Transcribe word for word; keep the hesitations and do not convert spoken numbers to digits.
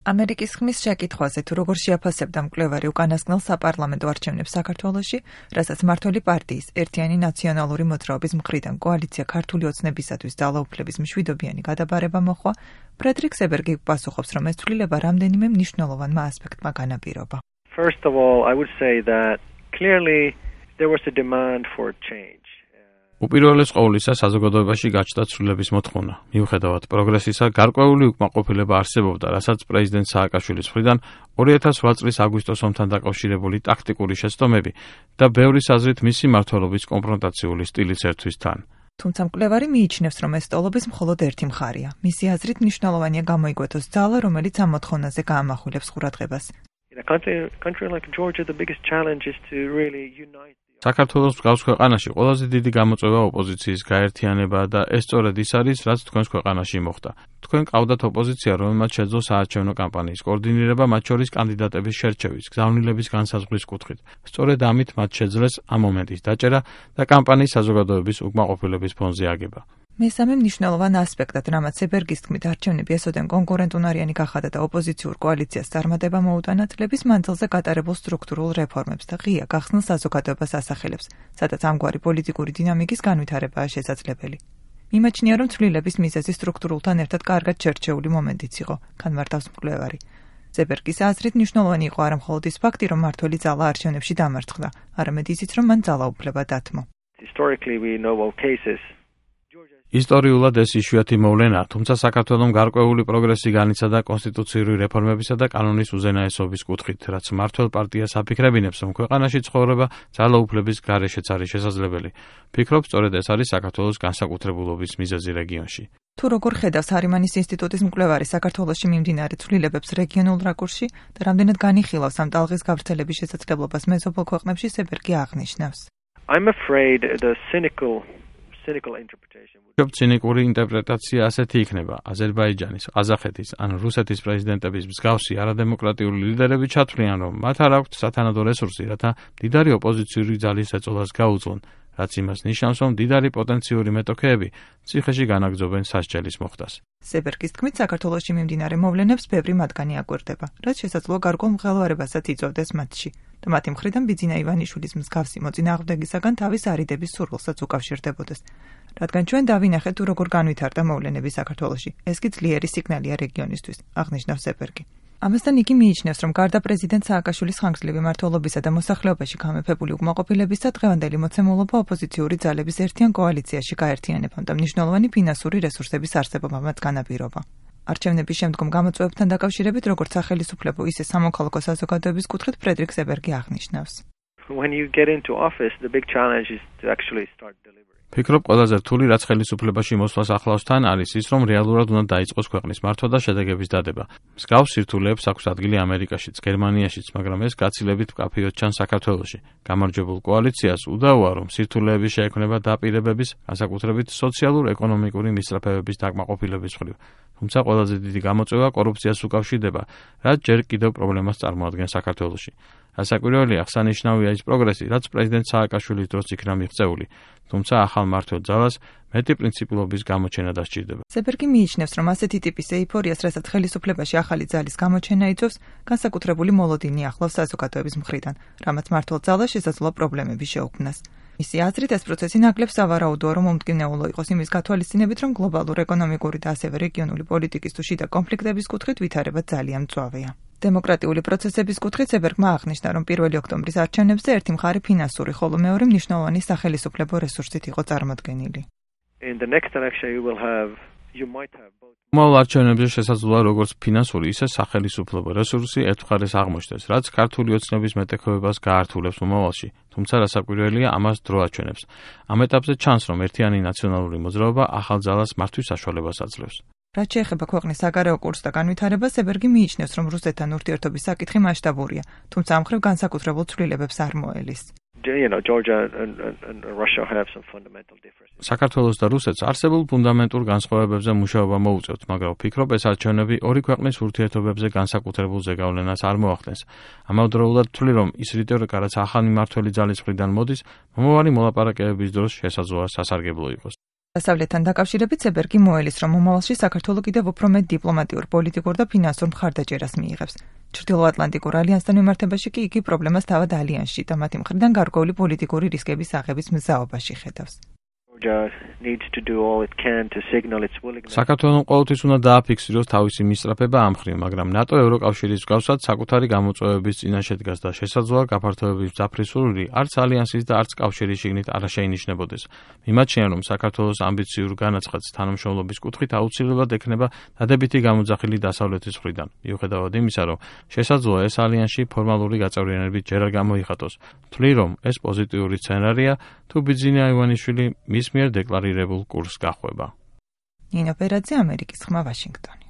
ამერიკის ხმის შეკითხვაზე თუ როგორ შეაფასებდა მკვლევარი უკანასკნელ საპარლამენტო არჩევნებს საქართველოში, რასაც მმართველი პარტიის ერთიანი ნაციონალური მოძრაობის მხრიდან კოალიცია ქართული ოცნებისათვის ძალაუფლების მშვიდობიანი გადაბარება მოხდა, ფრედრიკ სებერგი პასუხობს, რომ ეს ცვლილება რამდენიმე მნიშვნელოვანმა ასპექტმა განაპირობა. First of all, I would say that clearly there was a demand for change. უპირველეს ყოვლისა საზოგადოებაში გაჩნდა ცვლილების მოთხოვნა. მიუხედავად პროგრესისა, გარკვეული უკმაყოფილება არსებობდა, რასაც პრეზიდენტ სააკაშვილის მხრიდან ორი ათას ოთხ წლის აგვისტოს ომთან დაკავშირებული ტაქტიკური შეცდომები და ბევრის აზრით მისი მმართველობის კონფრონტაციული სტილიც ერთვის თან. თუმცა მკვლევარი მიიჩნევს, რომ ეს სტოლობის მხოლოდ ერთი მხარეა. მისი აზრით მნიშვნელოვანია გამოიკვეთოს ძალა, რომელიც ამ მოთხოვნაზე გაამახვილებს ყურადღებას. In a country, country like Georgia, the biggest challenge is to really unite. საქართველოს მსგავს ქვეყანაში ყველაზე დიდი გამოწვევა ოპოზიციის გაერთიანებაა და ეს სწორედ ის არის, რაც თქვენს ქვეყანაში მოხდა. თქვენ ყავდათ ოპოზიცია, რომელმაც შეძლო საარჩევნო კამპანიის კოორდინირება, მათ შორის კანდიდატების შერჩევის, გზავნილების განსაზღვრის კუთხით. სწორედ ამით მათ შეძლეს ამ მომენტის დაჭერა და კამპანიის საზოგადოების უკმაყოფილების ფონზე აგება. მესამე მნიშვნელოვან ასპექტად, რამაც სებერგის თქმით არჩევნები ესოდენ კონკურენტუნარიანი გახადა და ოპოზიციურ კოალიციას წარმატება მოუტანა, წლების მანძილზე გატარებულ სტრუქტურულ რეფორმებს და ღია გახსნილ საზოგადოებას ასახელებს, სადაც ამგვარი პოლიტიკური დინამიკის განვითარებაა შესაძლებელი. მიმაჩნია, რომ ცვლილების მიზეზი სტრუქტურულთან ერთად კარგად შერჩეული მომენტიც იყო, განმარტავს მკვლევარი. სებერგის აზრით მნიშვნელოვანი იყო არა მხოლოდ ის ფაქტი, რომ მმართველი ძალა არჩევნებში დამარცხდა, არამედ ისიც, რომ მან ძალაუფლება დათმო. Historically, we know of cases. ისტორიულად ეს იშვიათი მოვლენაა, თუმცა საქართველოს გარკვეული პროგრესი განიცადა კონსტიტუციური რეფორმებისა და კანონის უზენაესობის კუთხით, რაც მმართველ პარტიას აფიქრებინებს, რომ ქვეყანაში ცხოვრება ძალაუფლების გარეშეც არის შესაძლებელი. ფიქრობ, სწორედ ეს არის საქართველოს განსაკუთრებულობის მიზეზი რეგიონში. თუ როგორ ხედავს ჰარიმანის ინსტიტუტის მკვლევარი საქართველოში მიმდინარე ცვლილებებს რეგიონულ რაკურსში და რამდენად განიხილავს ამ ტალღის გავრცელების შესაძლებლობას მეზობელ ქვეყნებში, სებერგი აღნიშნავს. I'm afraid the cynical cynical interpretation. ცინიკური ინტერპრეტაცია ასეთი იქნება: აზერბაიჯანის, ყაზახეთის ან რუსეთის პრეზიდენტების მსგავსი არადემოკრატიული ლიდერები ჩათვლიან, რომ მათ არ აქვთ სათანადო რესურსი, რათა მდიდარი ოპოზიციური ძალის ეწოლას გაუძლონ, რაც იმას ნიშნავს, რომ მდიდარი პოტენციური მეტოქეები ციხეში განაგრძობენ სასჯელის მოხდას. სებერგის თქმით, საქართველოში მიმდინარე მოვლენებს ბევრი მათგანი აკვირდება, რაც შესაძლოა გარკვეულ მღელვარებასაც იწვევდეს მათში და მათი მხრიდან ბიძინა ივანიშვილის მსგავსი მოწინააღმდეგისაგან თავის არიდების სურვილსაც უკავშირდებოდეს. რადგან ჩვენ დავინახეთ თუ როგორ განვითარდა მოვლენები საქართველოში, ეს კი ძლიერი სიგნალია რეგიონისთვის, აღნიშნავს სებერგი. ამასთან იგი მიიჩნევს, რომ გარდა პრეზიდენტ სააკაშვილის ხანგრძლივი მმართველობისა და მოსახლეობაში გამეფებული უკმაყოფილებისა, დღევანდელი მოცემულობა ოპოზიციური ძალების ერთიან კოალიციაში გაერთიანებამ და მნიშვნელოვანი ფინანსური რესურსების არსებობამაც განაპირობა. არჩევნების შემდგომ გამოწვევებთან დაკავშირებით, როგორც სახელისუფლებო, ისე სამოქალაქო საზოგადოების კუთხით ფრედრიკ სებერგი აღნიშნავს. When you get into office, the big challenge is to actually start delivering. ფიქრობ, ყველაზე რთული, რაც ხელისუფლებაში მოსვლას ახლავს თან, არის ის, რომ რეალურად უნდა დაიწყოს ქვეყნის მართვა და შედეგების დადება. მსგავს სირთულეებს აქვს ადგილი ამერიკაშიც, გერმანიაშიც, მაგრამ ეს გაცილებით მკაფიოდ ჩანს საქართველოში. გამარჯვებულ კოალიციას უდაოა, რომ სირთულეები შეექმნება დაპირებების, განსაკუთრებით სოციალურ-ეკონომიკური მისწრაფებების დაკმაყოფილების მხრივ. თუმცა ყველაზე დიდი გამოწვევა კორუფციას უკავშირდება, რაც ჯერ კიდევ პრობლემას წარმოადგენს საქართველოში. ასაკვირველია, აღსანიშნავია ის პროგრესი, რაც პრეზიდენტ სააკაშვილის დროს იქნა მიღწეული, თუმცა ახალ მმართველ ძალას მეტი პრინციპულობის გამოჩენა დასჭირდება. სებერგი მიიჩნევს, რომ ასეთი ტიპის ეიფორიას, რასაც ხელისუფლებაში ახალი ძალის გამოჩენა იწვევს, განსაკუთრებული მოლოდინი ახლავს საზოგადოების მხრიდან, რამაც მმართველ ძალას შესაძლოა პრობლემები შეუქმნას. მისი აზრით, ეს პროცესი ნაკლებ სავარაუდოა, რომ მომდგენეულო იყოს იმის გათვალისწინებით, რომ გლობალურ ეკონომიკური და ასევე რეგიონული პოლიტიკის თუ შიდა კონფლიქტების კუთხით ვითარება ძალიან მწვავეა. დემოკრატიული პროცესების კუთხით სებერგმა აღნიშნა, რომ პირველი ოქტომბრის არჩევნებზე ერთი მხარე ფინანსური, ხოლო მეორე მნიშვნელოვანი სახელისუფლებო რესურსით იყო წარმოდგენილი. In the next election you will have you might have both. მომავალ არჩევნებზე შესაძლოა როგორც ფინანსური, ისე სახელისუფლებო რესურსი ერთ მხარეს აღმოჩნდეს, რაც ქართული ოცნების მეტექოებას გაართულებს მომავალში, თუმცა რასაკვირველია, ამას დრო აჩვენებს. ამ ეტაპზე ჩანს, რომ ერთიანი ნაციონალური მოძრაობა ახალ ძალას მართვის საშუალებას აძლევს. რაც შეეხება ქვეყნის საგარეო კურსს და განვითარებას, სებერგი მიიჩნევს, რომ რუსეთთან ურთიერთობის საკითხი მასშტაბურია, თუმცა ამ მხრივ განსაკუთრებულ ცვლილებებს არ მოელის. You know, Georgia and, and, and Russia have some fundamental differences. საქართველოს და რუსეთს არსებულ ფუნდამენტურ განსხვავებებზე მუშაობა მოუწევთ, მაგრამ ვფიქრობ, ეს არჩევნები ორი ქვეყნის ურთიერთობებზე განსაკუთრებულ ზეგავლენას არ მოახდენს. ამავდროულად ვთვლი, რომ ის რიტორიკა, რაც ახალი მმართველი ძალის მხრიდან მოდის, მომავალი მოლაპარაკებების დროს შესაძლოა სასარგებლო იყოს. დასავლეთთან დაკავშირებით ცებერგი მოელის, რომ მომავალში საქართველო კიდევ უფრო მეტ დიპლომატიურ, პოლიტიკურ და ფინანსურ მხარდაჭერას მიიღებს. ჩრდილოატლანტიკურ ალიანსთან მიმართებაში კი იგი პრობლემას თავად ალიანსში და მათი მხრიდან გარკვეული პოლიტიკური რისკების აღების მზაობაში ხედავს. საქართველომ ყოველთვის უნდა დააფიქსიროს თავისი მისწრაფება ამ მხრივ, მაგრამ ნატო ევროკავშირის მსგავსად საკუთარი გამოწვევების წინაშე დგას და შესაძლოა გაფართოების მძაფრი არც ალიანსის და არც კავშირის შიგნით არ შეინიშნებოდეს. მიმაჩნია, რომ საქართველოს ამბიციურ განაცხადს თანამშრომლობის კუთხით აუცილებლად ექნება დადებითი გამოძახილი დასავლეთის მხრიდან. მიუხედავად იმისა, რომ შესაძლოა ეს ალიანსში ფორმალური გაწევრიანებით ჯერ არ გამოიხატოს. ვთვლი, რომ ეს პოზიტიური სცენარია, თუ ბიძინა ივანიშვილი მის მიერ დეკლარირებულ კურსს გახვება. ნინო პერაძე, ამერიკის ხმა, ვაშინგტონი.